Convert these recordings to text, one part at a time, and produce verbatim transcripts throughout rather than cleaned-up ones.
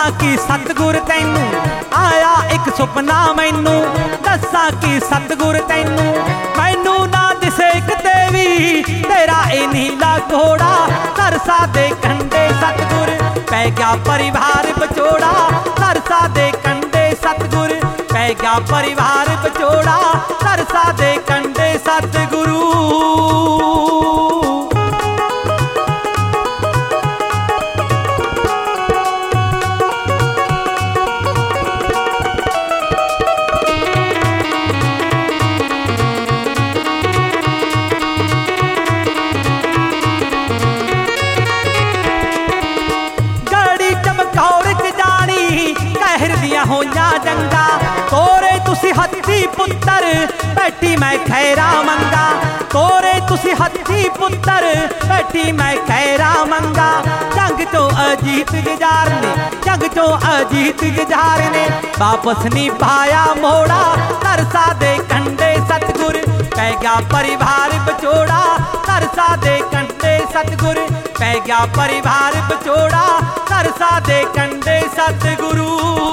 कि सतगुर तैनू आया एक सुपना मैनू, दसा कि सतगुर तैनू मैनू ना दिसे एक देवी तेरा ए नीला घोड़ा। सरसा दे कंडे सतगुर पै गया परिवार विछोड़ा, सरसा दे कंडे सतगुर पै गया परिवार विछोड़ा, सरसा दे कंडे सतगुरु। होया जंगा तोरे तुसी हत्थी पुत्तर बैठी मैं खैरा मंगा, तोरे तुसी हत्थी पुत्तर बैठी मैं खैरा मंगा। जंग चो अजीत गुजार ने, जंग चो अजीत गुजार ने वापस नहीं पाया मोड़ा। सरसा दे कंडे सतगुर पै गया परिवार विछोड़ा, सरसा दे कंडे सतगुर पै गया परिवार विछोड़ा, सरसा दे कंडे सतगुरु।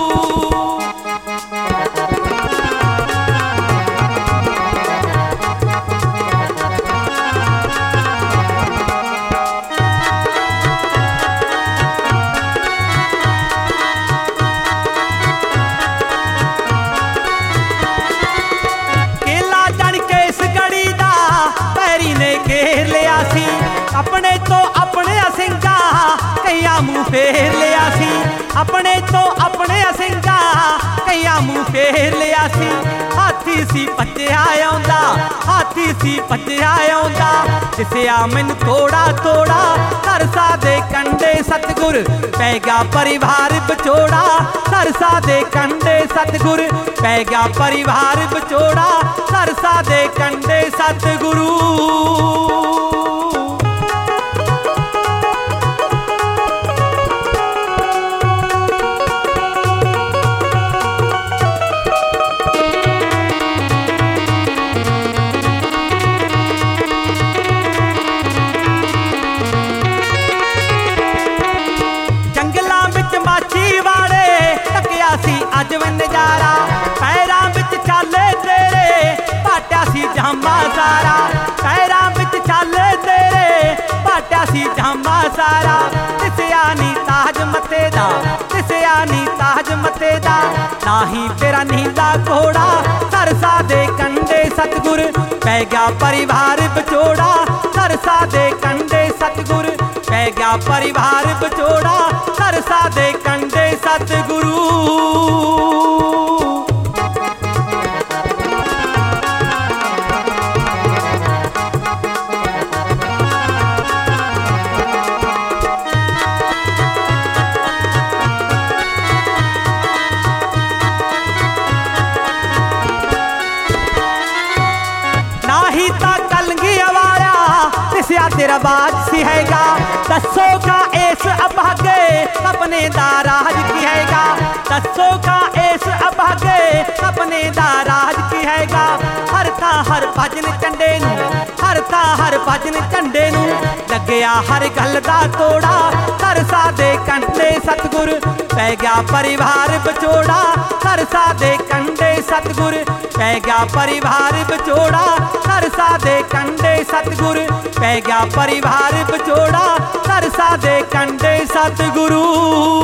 अपने तो अपने सिंगा कईया मुँह फेर लिया सी, अपने तो अपने सिंगा कईया मुँह फेर लिया सी। हाथी सी भज्जिया आउंदा, हाथी सी भज्जिया आउंदा दिसिया मैनू थोड़ा थोड़ा। सरसा दे कंडे सतगुर पै गया परिवार विछोड़ा, सरसा दे कंडे सतगुर पै गया परिवार विछोड़ा, सरसा दे कंडे सतगुरु। अज वे नजारा पैरां विच चाले तेरे पाटिया सी जामा सारा, पैरां विच चाले तेरे पाटिया सी जामा सारा। दिसिया नी ताज मते दा, दिसिया नी ताज मते दा नाही तेरा नीला घोड़ा। सरसा दे कंडे सतगुर पै गया परिवार विछोड़ा, सरसा दे कंडे सतगुर पै गया परिवार विछोड़ा, सरसा दे कंडे सतगुरु। तेरा बाज सिहेगा दसों का ऐस अभागे अपने दा राज किहेगा, दसों का ऐस अभागे अपने दा राज किहेगा। हर था हर भजन झंडे नू, हर था हर भजन झंडे नू लगया हर गल दा तोड़ा। सरसा दे कंडे सतगुर पै गया परिवार विछोड़ा, सरसा दे कंडे सतगुर पै गया परिवार विछोड़ा, सरसा दे कंडे सतगुर पै गया परिवार विछोड़ा, सरसा दे कंडे सतगुरु।